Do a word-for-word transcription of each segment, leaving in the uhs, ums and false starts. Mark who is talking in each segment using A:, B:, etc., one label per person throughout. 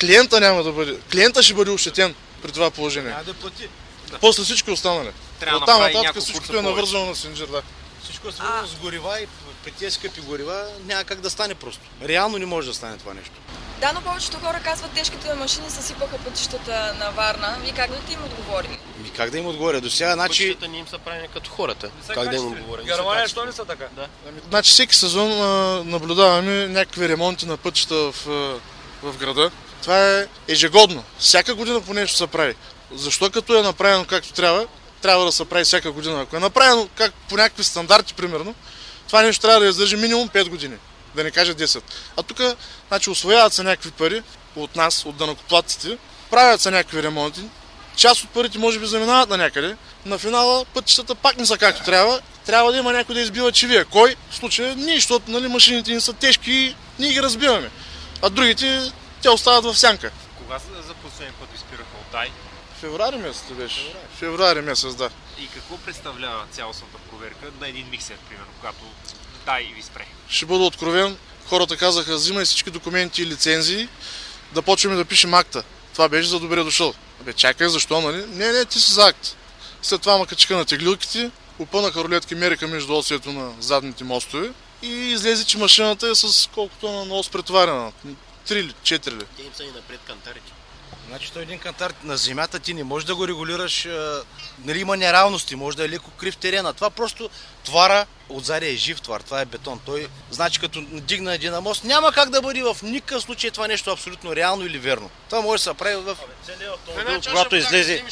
A: клиента няма да бъде. Клиента ще бъде ощетен при това положение.
B: Няма да плати.
A: Да. После всички останали.
C: Трябва
A: Оттам
C: направи
A: нататък
C: няколко
A: всичко
C: курса
A: е навързано на Синджир, да.
B: Всичко е свързано с горива и при тези скъпи горива няма как да стане просто. Реално не може да стане това нещо.
D: Да, но повечето хора казват, тежките машини съсипаха пътищата на Варна. Вие как бихте им отговорили?
B: И как да им отговоря? До сега, значи...
C: Пътищата не им са правени като хората. Как да им отговорим?
E: Германия, що не са така?
C: Да.
A: Значи всеки сезон а, наблюдаваме някакви ремонти на пътища в, в града. Това е ежегодно. Всяка година по нещо се прави. Защо като е направено както трябва, трябва да се прави всяка година. Ако е направено как, по някакви стандарти, примерно, това нещо трябва да издържи минимум пет години. Да не кажа десет. А тук, значи, усвояват се някакви пари от нас, от данъкоплатците, правят се някакви ремонти, част от парите може би заминават на някъде, на финала пътищата пак не са както трябва, трябва да има някой да избива чивия. Кой? В случая ние, защото нали, машините ни са тежки и ние ги разбиваме. А другите, те остават в сянка.
C: Кога за последен път ви спираха от Дай?
A: Февруари месец беше. Февруари. Февруари месец, да.
C: И какво представлява цялостната проверка на един миксер, примерно, когато Дай ви спре?
A: Ще бъда откровен. Хората казаха, взимай всички документи и лицензии, да почваме да пишем акта. Това беше за добре дошъл. Абе, чакай, защо, нали? Не, не, ти си за акт. След това ма качиха на теглилките, опънаха рулетки, мериха между осието на задните мостове и излезе, че машината е с колкото на ос претоварена. Три или четири ли?
C: Те им са и напред кантарите.
B: Значи той един кантар на земята ти не можеш да го регулираш, а, нали има неравности, може да е леко крив терена. Това просто твара, отзади е жив твар, това е бетон. Той, значи като дигна един мост, няма как да бъде в никакъв случай това нещо абсолютно реално или верно. Това може да се прави в...
F: Целият автомобил, когато излезе...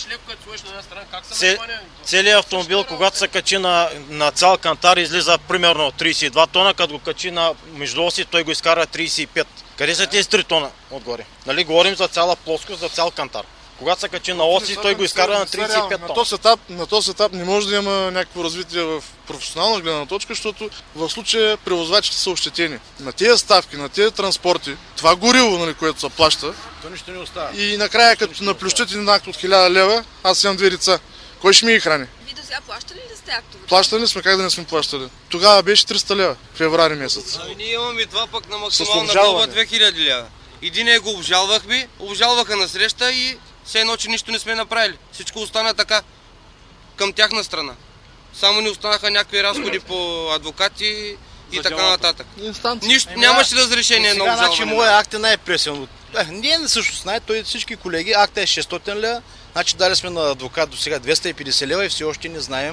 F: Цел...
C: Целият
F: Целият автомобил, когато се качи на, на цял кантар, излиза примерно трийсет и два тона, като го качи на междуоси, той го изкара трийсет и пет. Къде са тези три тона отгоре? Нали, говорим за цяла плоскост, за цял кантар. Когато се качи на оси, той го изкара на трийсет и пет тона.
A: На този етап, на този етап не може да има някакво развитие в професионална гледна точка, защото в случая превозвачите са ощетени. На тези ставки, на тези транспорти, това гориво, нали, което се плаща,
B: То нищо не остава.
A: и накрая като наплющат един акт от хиляда лева, аз имам две деца. Кой ще ми ги храни?
D: Вие до сега плащали ли сте актове?
A: Плащали сме, как да не сме плащали? Тогава беше триста лева, февруари месец.
G: Ами ние имаме два пък на
A: С
G: максимална
A: обжалване.
G: глоба две хиляди лева. Един го обжалвахме, обжалваха на среща и все едно, че нищо не сме направили. Всичко остана така към тяхна страна. Само ни останаха някакви разходи по адвокати и така нататък. Нищо, нямаше разрешение на
B: Сега, значи,
G: обжалване.
B: моя акт е най-пресен. Е, ние също знае, той всички колеги, акта е шестстотин лева, значи дали сме на адвокат до сега двеста и петдесет лева и все още не знаем.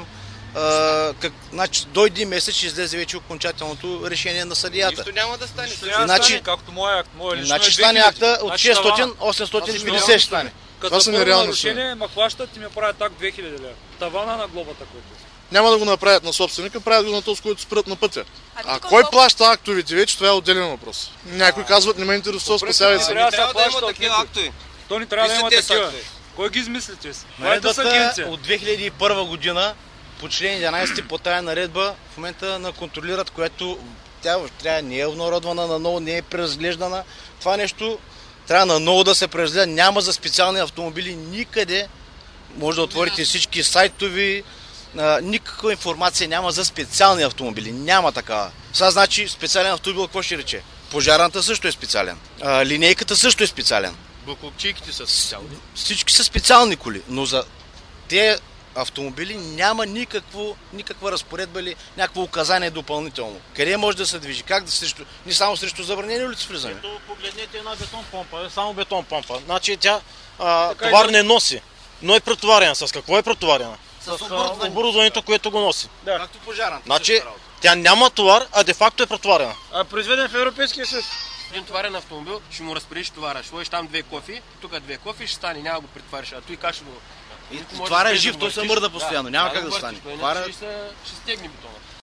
B: А, как, значи, до един месец ще излезе вече окончателното решение на съдията.
G: Нищо няма да стане.
E: Нищо няма да
B: Значи-
E: стане, както моя акт. Моя лично
B: Значи
E: е
B: ще стане
E: две хиляди.
B: акта от
E: Значи
B: шестстотин,
E: тавана.
B: осемстотин и
E: Аз
B: петдесет
E: ще
B: ще стане.
E: Като
A: Това са
E: първо
A: нереални
E: нарушение, ма хващат и ми правят акт две хиляди лева. Тавана на глобата, който е.
A: Няма да го направят на собственика, правят го на този, който спрат на пътя.
D: А
A: А
D: тук
A: кой
D: колко-
A: плаща актовите вече, това е отделен въпрос. Някои казват, не ме интересува, спасявай се.
E: Трябва да се
G: Трябва да има
E: плаща от
G: такива
E: никой.
G: актове.
E: То не трябва да
G: Кои са
E: има
G: тези
E: такива.
G: актове?
E: Кой ги измислите си? Това е с
B: Наредбата
E: агенция.
B: от две хиляди и първа година по член единайсети по тая наредба в момента на контролират, което тя трябва не е обнародвана наново, не е преразглеждана. Това нещо трябва наново да се преразгледа. Няма за специални автомобили никъде. Може да отворите всички сайтови. А, никаква информация няма за специални автомобили. Няма такава. Сега значи специален автомобил какво ще рече? Пожарната също е специален. А, линейката също е специален.
C: Буклопчийките са специални.
B: Всички са специални коли, но за тези автомобили няма никакво, никаква разпоредба или някакво указание допълнително. Къде може да се движи, как да срещу, не само срещу забранени улици влизаме.
F: Ето, погледнете една бетон помпа, е само бетон помпа. Значи тя а,
E: Така и
F: товар
E: да-
F: не носи, но е претоварена. С какво е претоварена? С, а,
B: оборудване.
F: оборудването, което го носи.
E: Да.
B: Както пожарната.
F: Значи
B: същата работа.
F: тя няма товар, а де-факто е претоварена.
E: А произведен в Европейския съюз.
C: Един товарен автомобил, ще му разпределиш товара. Ще сложиш там две кофи, тук две кофи, ще стане, няма го претовариш. А той как ще го...
B: И
C: Може
B: това
C: да
B: е
C: спреш
B: жив,
C: да
B: той се
C: въртиш.
B: мърда постоянно, няма
C: Да,
B: как да
C: го
B: стане.
C: въртиш, той
B: Това е-
C: иначе ще се- ще стегне бетона.